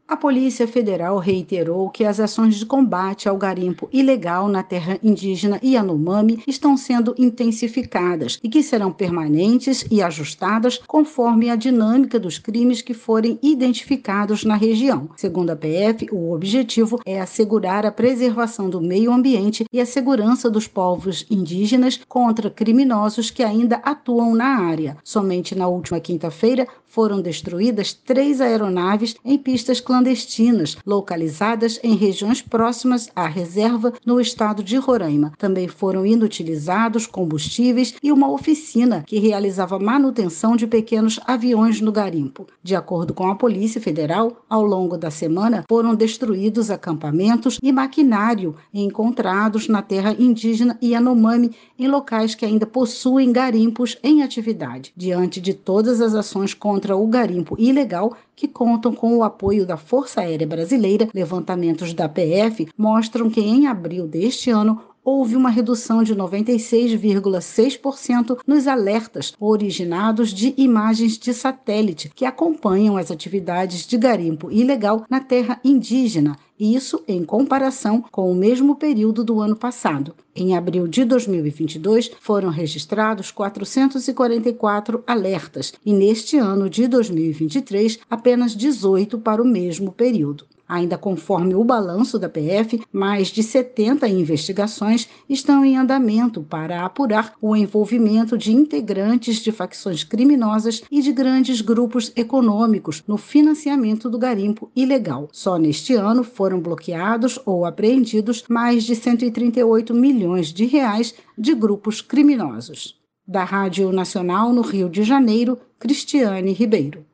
A Polícia Federal reiterou que as ações de combate ao garimpo ilegal na terra indígena Yanomami estão sendo intensificadas e que serão permanentes e ajustadas conforme a dinâmica dos crimes que forem identificados na região. Segundo a PF, o objetivo é assegurar a preservação do meio ambiente e a segurança dos povos indígenas contra criminosos que ainda atuam na área. Somente na última quinta-feira foram destruídas 3 aeronaves em pistas clandestinas, localizadas em regiões próximas à reserva no estado de Roraima. Também foram inutilizados combustíveis e uma oficina que realizava manutenção de pequenos aviões no garimpo. De acordo com a Polícia Federal, ao longo da semana foram destruídos acampamentos e maquinário encontrados na terra indígena Yanomami, em locais que ainda possuem garimpos em atividade. Diante de todas as ações contra o garimpo ilegal, que contam com o apoio da Força Aérea Brasileira, levantamentos da PF mostram que em abril deste ano houve uma redução de 96,6% nos alertas originados de imagens de satélite que acompanham as atividades de garimpo ilegal na terra indígena, isso em comparação com o mesmo período do ano passado. Em abril de 2022, foram registrados 444 alertas e neste ano de 2023, apenas 18 para o mesmo período. Ainda conforme o balanço da PF, mais de 70 investigações estão em andamento para apurar o envolvimento de integrantes de facções criminosas e de grandes grupos econômicos no financiamento do garimpo ilegal. Só neste ano foram bloqueados ou apreendidos mais de 138 milhões de reais de grupos criminosos. Da Rádio Nacional no Rio de Janeiro, Cristiane Ribeiro.